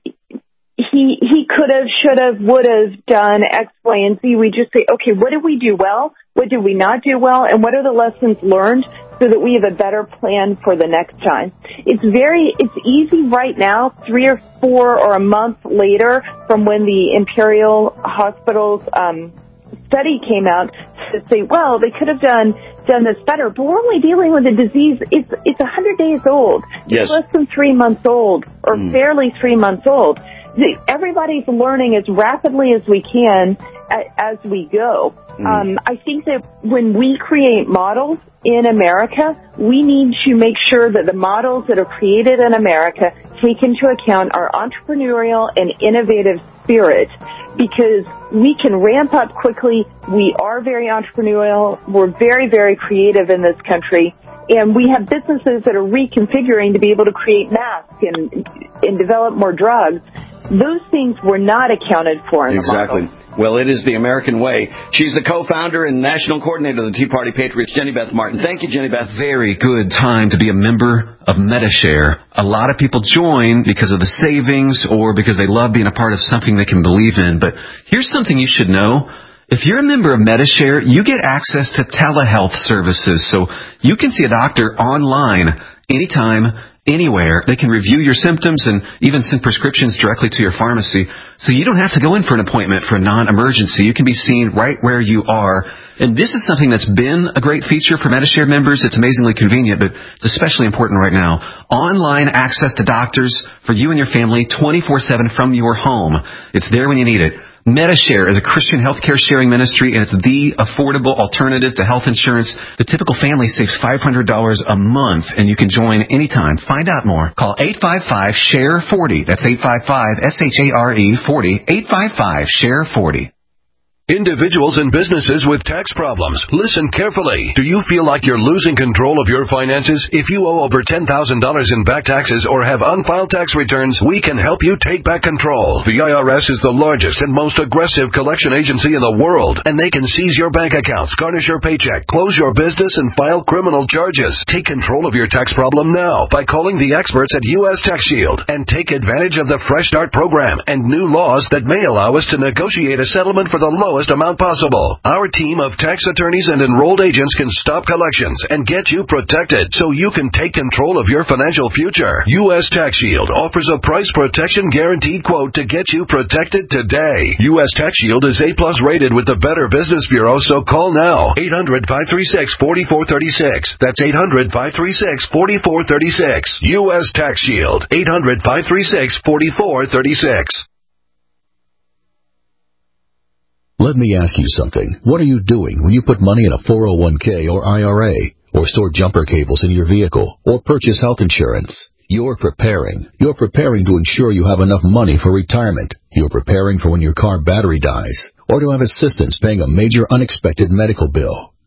he could have, should have, would have done X, Y, and Z, we just say, okay, what did we do well? What did we not do well? And what are the lessons learned so that we have a better plan for the next time? It's very, it's easy right now, three or four or a month later from when the Imperial Hospital's um, study came out, to say, well, they could have done done this better. But we're only dealing with a disease. It's it's one hundred days old. Yes. It's less than three months old, or mm. barely three months old. Everybody's learning as rapidly as we can as we go. Mm. Um, I think that when we create models in America, we need to make sure that the models that are created in America take into account our entrepreneurial and innovative spirit, because we can ramp up quickly. We are very entrepreneurial. We're very, very creative in this country. And we have businesses that are reconfiguring to be able to create masks and, and develop more drugs. Those things were not accounted for in exactly. the model. Well, it is the American way. She's the co-founder and national coordinator of the Tea Party Patriots, Jenny Beth Martin. Thank you, Jenny Beth. Very good time to be a member of Medi-Share. A lot of people join because of the savings or because they love being a part of something they can believe in. But here's something you should know. If you're a member of Medi-Share, you get access to telehealth services. So you can see a doctor online anytime, anywhere. They can review your symptoms and even send prescriptions directly to your pharmacy. So you don't have to go in for an appointment for a non-emergency. You can be seen right where you are. And this is something that's been a great feature for Medi-Share members. It's amazingly convenient, but it's especially important right now. Online access to doctors for you and your family twenty-four seven from your home. It's there when you need it. Medi-Share is a Christian healthcare sharing ministry, and it's the affordable alternative to health insurance. The typical family saves five hundred dollars a month, and you can join anytime. Find out more. Call eight five five, S H A R E forty. That's eight five five, S H A R E forty. eight five five, S H A R E forty. Individuals and businesses with tax problems, listen carefully. Do you feel like you're losing control of your finances? If you owe over ten thousand dollars in back taxes or have unfiled tax returns, we can help you take back control. The I R S is the largest and most aggressive collection agency in the world, and they can seize your bank accounts, garnish your paycheck, close your business, and file criminal charges. Take control of your tax problem now by calling the experts at U S Tax Shield and take advantage of the Fresh Start program and new laws that may allow us to negotiate a settlement for the lowest amount possible. Our team of tax attorneys and enrolled agents can stop collections and get you protected so you can take control of your financial future. U S Tax Shield offers a price protection guaranteed quote to get you protected today. U S Tax Shield is A plus rated with the Better Business Bureau, so call now. eight hundred, five three six, four four three six. That's eight hundred, five three six, four four three six. U S Tax Shield. eight hundred, five three six, four four three six. Let me ask you something. What are you doing when you put money in a four oh one k or I R A, or store jumper cables in your vehicle, or purchase health insurance? You're preparing. You're preparing to ensure you have enough money for retirement. You're preparing for when your car battery dies, or to have assistance paying a major unexpected medical bill.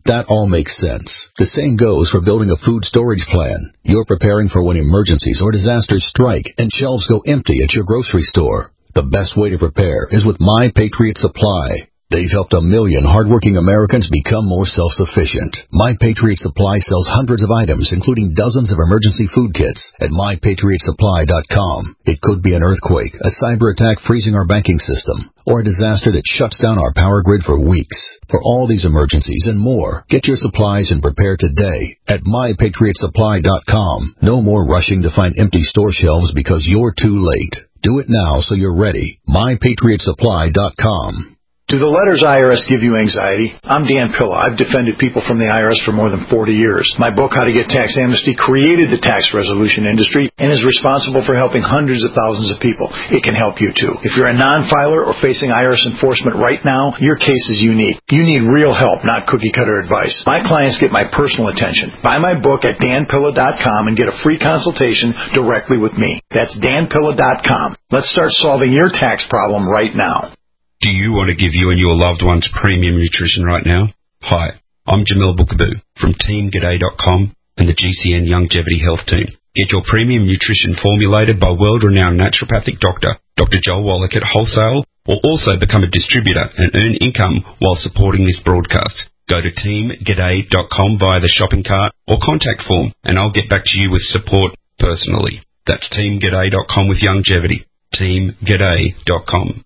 That all makes sense. The same goes for building a food storage plan. You're preparing for when emergencies or disasters strike and shelves go empty at your grocery store. The best way to prepare is with My Patriot Supply. They've helped a million hardworking Americans become more self-sufficient. My Patriot Supply sells hundreds of items, including dozens of emergency food kits at my patriot supply dot com. It could be an earthquake, a cyber attack freezing our banking system, or a disaster that shuts down our power grid for weeks. For all these emergencies and more, get your supplies and prepare today at my patriot supply dot com. No more rushing to find empty store shelves because you're too late. Do it now so you're ready. my patriot supply dot com. Do the letters I R S give you anxiety? I'm Dan Pilla. I've defended people from the I R S for more than forty years. My book, How to Get Tax Amnesty, created the tax resolution industry and is responsible for helping hundreds of thousands of people. It can help you, too. If you're a non-filer or facing I R S enforcement right now, your case is unique. You need real help, not cookie-cutter advice. My clients get my personal attention. Buy my book at dan pilla dot com and get a free consultation directly with me. That's dan pilla dot com. Let's start solving your tax problem right now. Do you want to give you and your loved ones premium nutrition right now? Hi, I'm Jamil Bookaboo from team g'day dot com and the G C N Longevity Health Team. Get your premium nutrition formulated by world-renowned naturopathic doctor, Doctor Joel Wallach at wholesale, or also become a distributor and earn income while supporting this broadcast. Go to team g'day dot com via the shopping cart or contact form, and I'll get back to you with support personally. That's team g'day dot com with longevity. team g'day dot com.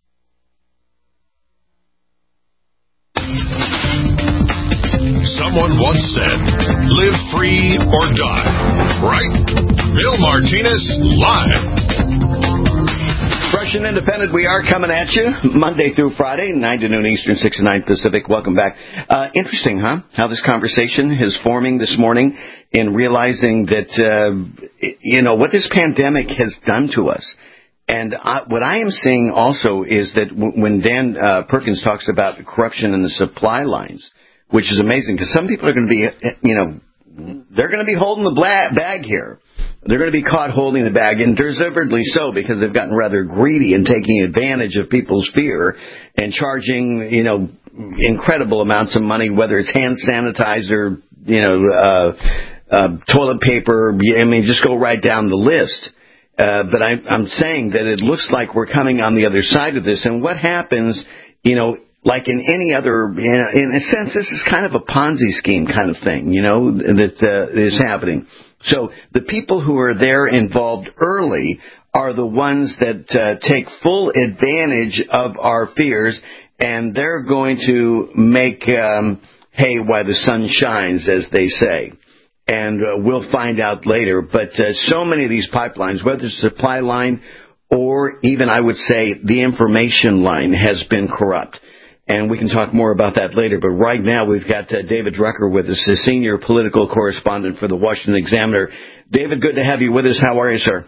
Someone once said, live free or die. Right? Bill Martinez, live. Fresh and independent, we are coming at you Monday through Friday, nine to noon Eastern, six to nine Pacific. Welcome back. Uh, interesting, huh? How this conversation is forming this morning in realizing that, uh, you know, what this pandemic has done to us. And I, what I am seeing also is that w- when Dan uh, Perkins talks about corruption in the supply lines, which is amazing because some people are going to be, you know, they're going to be holding the bla- bag here. They're going to be caught holding the bag, and deservedly so, because they've gotten rather greedy in taking advantage of people's fear and charging, you know, incredible amounts of money, whether it's hand sanitizer, you know, uh, uh, toilet paper. I mean, just go right down the list. Uh, but I, I'm saying that it looks like we're coming on the other side of this. And what happens, you know, like in any other, you know, in a sense, this is kind of a Ponzi scheme kind of thing, you know, that uh, is happening. So the people who are there involved early are the ones that uh, take full advantage of our fears, and they're going to make um, hay while the sun shines, as they say. And uh, we'll find out later. But uh, so many of these pipelines, whether it's the supply line or even, I would say, the information line, has been corrupt. And we can talk more about that later. But right now we've got uh, David Drucker with us, a senior political correspondent for the Washington Examiner. David, good to have you with us. How are you, sir?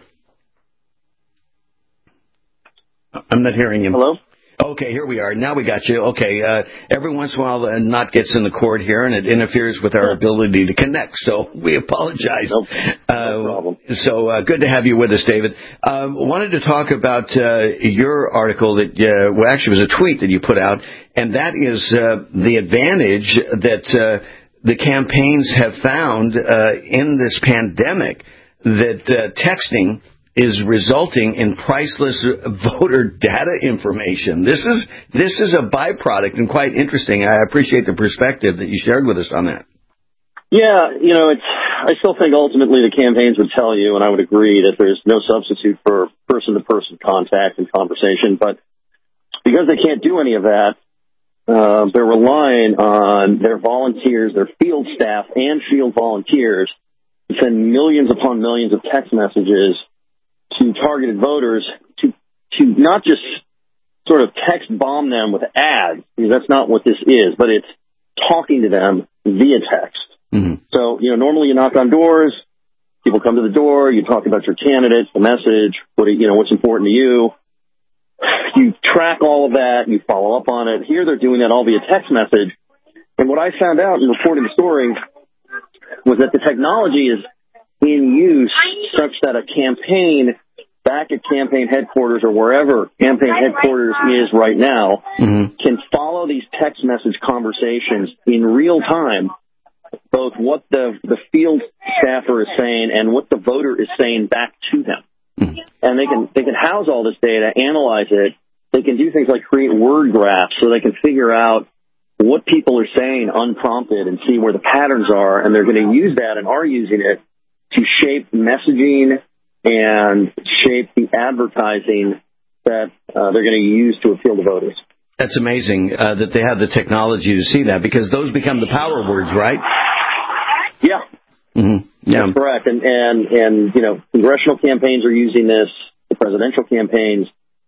I'm not hearing you. Hello? Okay, here we are. Now we got you. Okay, uh, every once in a while a knot gets in the cord here, and it interferes with our ability to connect, so we apologize. Nope. Uh, no problem. So uh, good to have you with us, David. Uh, wanted to talk about uh, your article that, uh, well, actually it was a tweet that you put out, and that is uh, the advantage that uh, the campaigns have found uh, in this pandemic, that uh, texting is resulting in priceless voter data information. This is this is a byproduct and quite interesting. I appreciate the perspective that you shared with us on that. Yeah, you know, it's. I still think ultimately the campaigns would tell you, and I would agree, that there's no substitute for person-to-person contact and conversation. But because they can't do any of that, uh, they're relying on their volunteers, their field staff, and field volunteers to send millions upon millions of text messages to targeted voters to to not just sort of text bomb them with ads, because that's not what this is, but it's talking to them via text. Mm-hmm. So, you know, normally you knock on doors, people come to the door, you talk about your candidates, the message, what you know, what's important to you. You track all of that, you follow up on it. Here they're doing that all via text message. And what I found out in reporting the story was that the technology is in use such that a campaign back at campaign headquarters or wherever campaign headquarters is right now mm-hmm. can follow these text message conversations in real time both what the, the field staffer is saying and what the voter is saying back to them. Mm-hmm. And they can they can house all this data, analyze it. They can do things like create word graphs so they can figure out what people are saying unprompted and see where the patterns are, and they're going to use that and are using it to shape messaging and shape the advertising that uh, they're going to use to appeal to voters. That's amazing uh, that they have the technology to see that, because those become the power words, right? Yeah. Mm-hmm. Yeah. That's correct. And, and, and, you know, congressional campaigns are using this. The presidential campaigns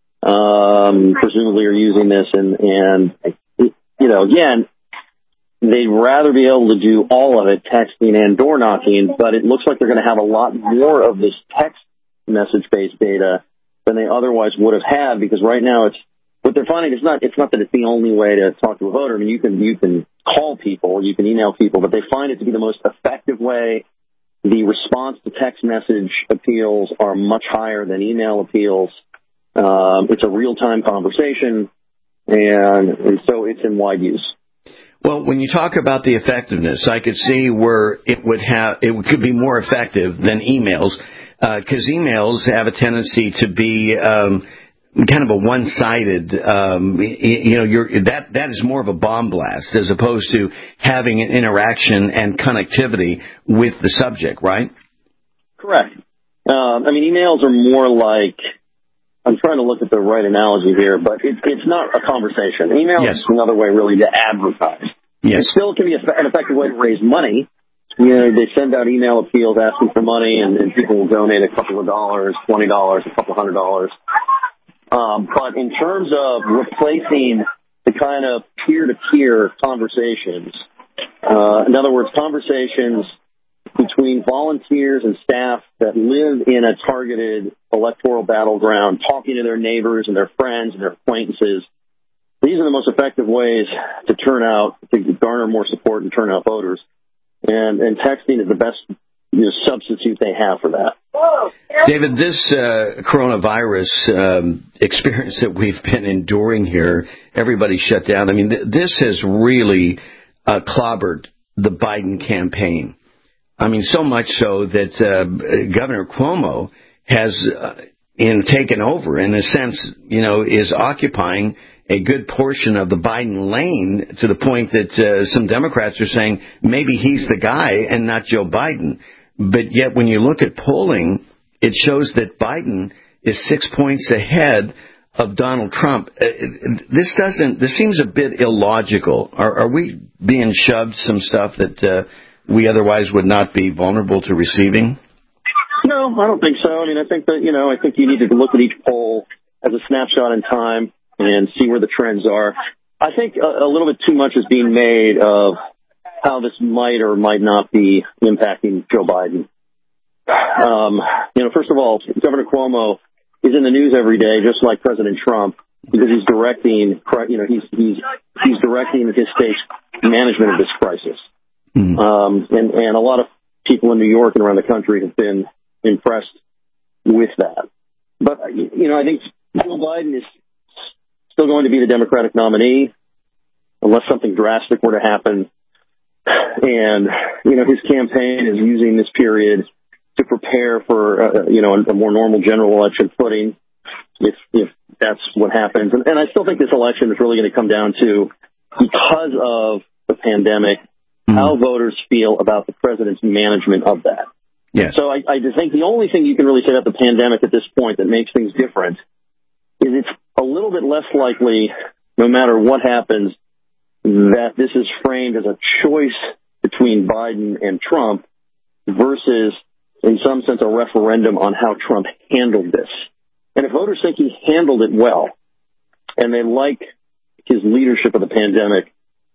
um, presumably are using this. And, and, you know, again, they'd rather be able to do all of it, texting and door knocking, but it looks like they're going to have a lot more of this text message-based data than they otherwise would have had, because right now it's, what they're finding is not, it's not that it's the only way to talk to a voter. I mean, you can, you can call people, you can email people, but they find it to be the most effective way. The response to text message appeals are much higher than email appeals. Um, it's a real-time conversation, and, and so it's in wide use. Well, when you talk about the effectiveness, I could see where it would have, it could be more effective than emails, because uh, emails have a tendency to be um, kind of a one-sided, um, you know, you're, that that is more of a bomb blast as opposed to having an interaction and connectivity with the subject, right? Correct. Um, I mean, emails are more like, I'm trying to look at the right analogy here, but it, it's not a conversation. Email yes. is another way really to advertise. Yes. It still can be an effective way to raise money. You know, they send out email appeals asking for money, and, and people will donate a couple of dollars, twenty dollars, a couple hundred dollars. Um, but in terms of replacing the kind of peer-to-peer conversations, uh, in other words, conversations between volunteers and staff that live in a targeted electoral battleground, talking to their neighbors and their friends and their acquaintances, these are the most effective ways to turn out, to garner more support and turn out voters. And, and texting is the best, you know, substitute they have for that. David, this uh, coronavirus um, experience that we've been enduring here, everybody shut down. I mean, th- this has really uh, clobbered the Biden campaign. I mean, so much so that uh, Governor Cuomo has uh, in taken over, in a sense, you know, is occupying a good portion of the Biden lane, to the point that uh, some Democrats are saying maybe he's the guy and not Joe Biden. But yet when you look at polling, it shows that Biden is six points ahead of Donald Trump. Uh, this doesn't, this seems a bit illogical. Are, are we being shoved some stuff that uh, we otherwise would not be vulnerable to receiving? No, I don't think so. I mean, I think that, you know, I think you need to look at each poll as a snapshot in time and see where the trends are. I think a, a little bit too much is being made of how this might or might not be impacting Joe Biden. Um, you know, first of all, Governor Cuomo is in the news every day, just like President Trump, because he's directing, you know, he's he's he's directing his state's management of this crisis. Mm-hmm. Um, and and a lot of people in New York and around the country have been impressed with that. But you know, I think Joe Biden is still going to be the Democratic nominee unless something drastic were to happen. And, you know, his campaign is using this period to prepare for, uh, you know, a, a more normal general election footing, if if that's what happens. And, and I still think this election is really going to come down to, because of the pandemic, mm-hmm. how voters feel about the president's management of that. Yes. So I, I think the only thing you can really say about the pandemic at this point that makes things different is it's a little bit less likely, no matter what happens, that this is framed as a choice between Biden and Trump versus, in some sense, a referendum on how Trump handled this. And if voters think he handled it well, and they like his leadership of the pandemic,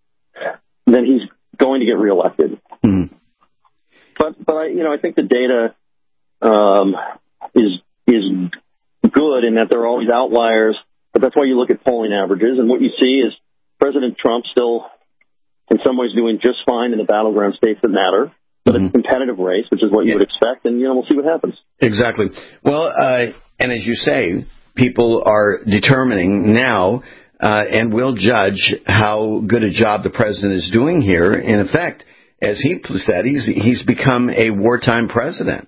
then he's going to get reelected. Mm-hmm. But, but I, you know, I think the data um, is is good in that there are always outliers. But that's why you look at polling averages, and what you see is President Trump still, in some ways, doing just fine in the battleground states that matter. But mm-hmm. it's a competitive race, which is what you yeah. would expect, and, you know, we'll see what happens. Exactly. Well, uh, and as you say, people are determining now uh, and will judge how good a job the president is doing here. In effect, as he said, he's he's become a wartime president.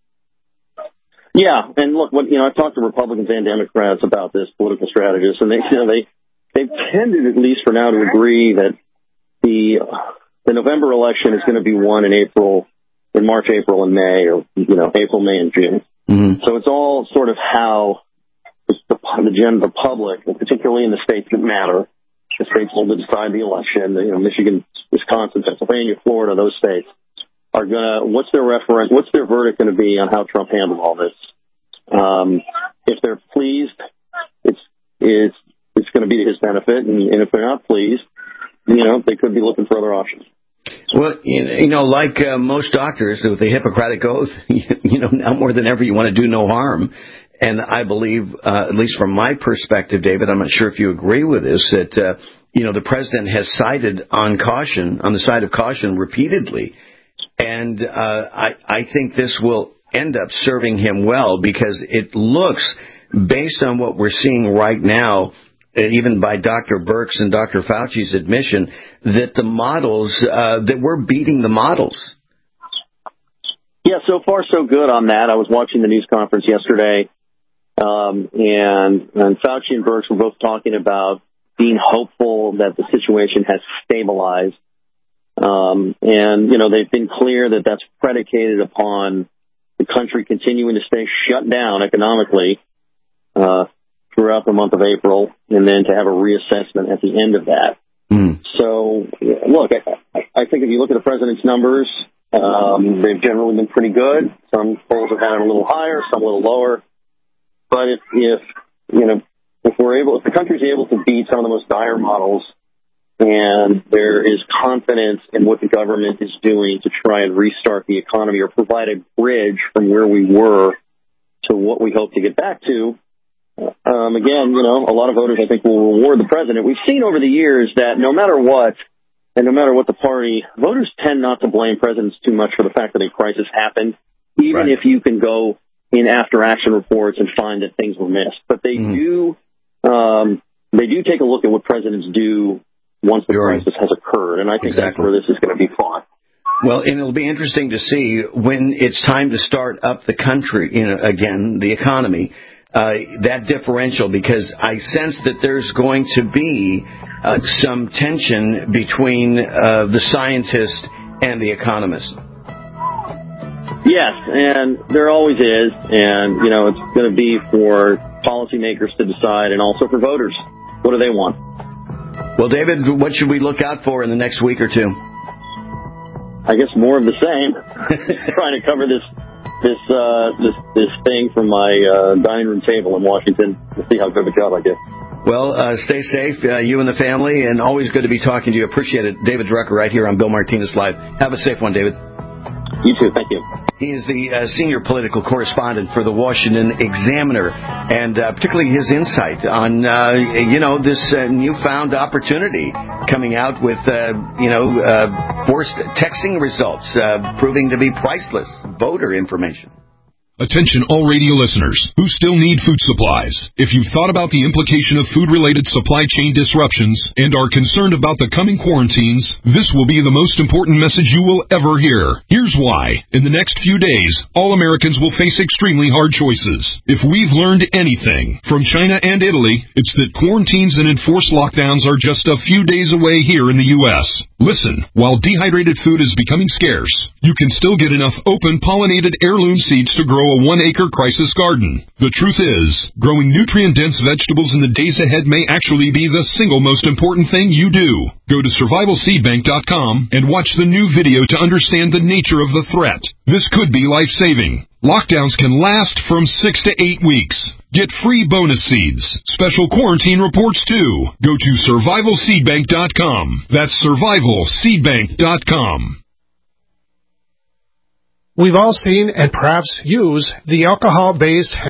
Yeah, and look, what you know, I've talked to Republicans and Democrats about this, political strategists, and they, you know, they they've tended, at least for now, to agree that the the November election is going to be won in April, in March, April, and May, or you know, April, May, and June. Mm-hmm. So it's all sort of how the the general public, and particularly in the states that matter, the states will decide the election. You know, Michigan, Wisconsin, Pennsylvania, Florida, those states are gonna. What's their reference? What's their verdict going to be on how Trump handled all this? Um, if they're pleased, it's it's it's going to be to his benefit, and, and if they're not pleased, you know, they could be looking for other options. Well, you know, like uh, most doctors with the Hippocratic Oath, you know, now more than ever, you want to do no harm. And I believe, uh, at least from my perspective, David, I'm not sure if you agree with this, that, uh, you know, the president has sided on caution, on the side of caution repeatedly. And uh, I, I think this will end up serving him well, because it looks, based on what we're seeing right now, even by Doctor Birx and Doctor Fauci's admission, that the models, uh, that we're beating the models. Yeah, so far so good on that. I was watching the news conference yesterday, um, and, and Fauci and Birx were both talking about being hopeful that the situation has stabilized. Um, and, you know, they've been clear that that's predicated upon the country continuing to stay shut down economically uh, throughout the month of April, and then to have a reassessment at the end of that. Mm. So, look, I, I think if you look at the president's numbers, um, they've generally been pretty good. Some polls have had it a little higher, some a little lower. But if, if you know, if we're able, if the country's able to beat some of the most dire models, and there is confidence in what the government is doing to try and restart the economy or provide a bridge from where we were to what we hope to get back to, um, again, you know, a lot of voters, I think, will reward the president. We've seen over the years that no matter what, and no matter what the party, voters tend not to blame presidents too much for the fact that a crisis happened, even right. if you can go in after-action reports and find that things were missed. But they mm-hmm. do, um, they do take a look at what presidents do once the crisis has occurred, and I think exactly. that's where this is going to be fought. Well, and it'll be interesting to see when it's time to start up the country, you know, again, the economy, uh, that differential, because I sense that there's going to be uh, some tension between uh, the scientist and the economist. Yes, and there always is, and, you know, it's going to be for policymakers to decide, and also for voters. What do they want? Well, David, what should we look out for in the next week or two? I guess more of the same. Trying to cover this this uh, this this thing from my uh, dining room table in Washington. We'll see how good of a job I get. Well, uh, stay safe, uh, you and the family, and always good to be talking to you. Appreciate it. David Drucker right here on Bill Martinez Live. Have a safe one, David. You too. Thank you. He is the uh, senior political correspondent for the Washington Examiner, and uh, particularly his insight on, uh, you know, this uh, newfound opportunity coming out with, uh, you know, uh, forced texting results uh, proving to be priceless voter information. Attention all radio listeners who still need food supplies. If you've thought about the implication of food-related supply chain disruptions and are concerned about the coming quarantines, this will be the most important message you will ever hear. Here's why. In the next few days, all Americans will face extremely hard choices. If we've learned anything from China and Italy, it's that quarantines and enforced lockdowns are just a few days away here in the U S. Listen, while dehydrated food is becoming scarce, you can still get enough open pollinated heirloom seeds to grow a one-acre crisis garden. The truth is, growing nutrient-dense vegetables in the days ahead may actually be the single most important thing you do. Go to survival seed bank dot com and watch the new video to understand the nature of the threat. This could be life-saving. Lockdowns can last from six to eight weeks. Get free bonus seeds, special quarantine reports too. Go to survival seed bank dot com. That's survival seed bank dot com. We've all seen and perhaps use the alcohol-based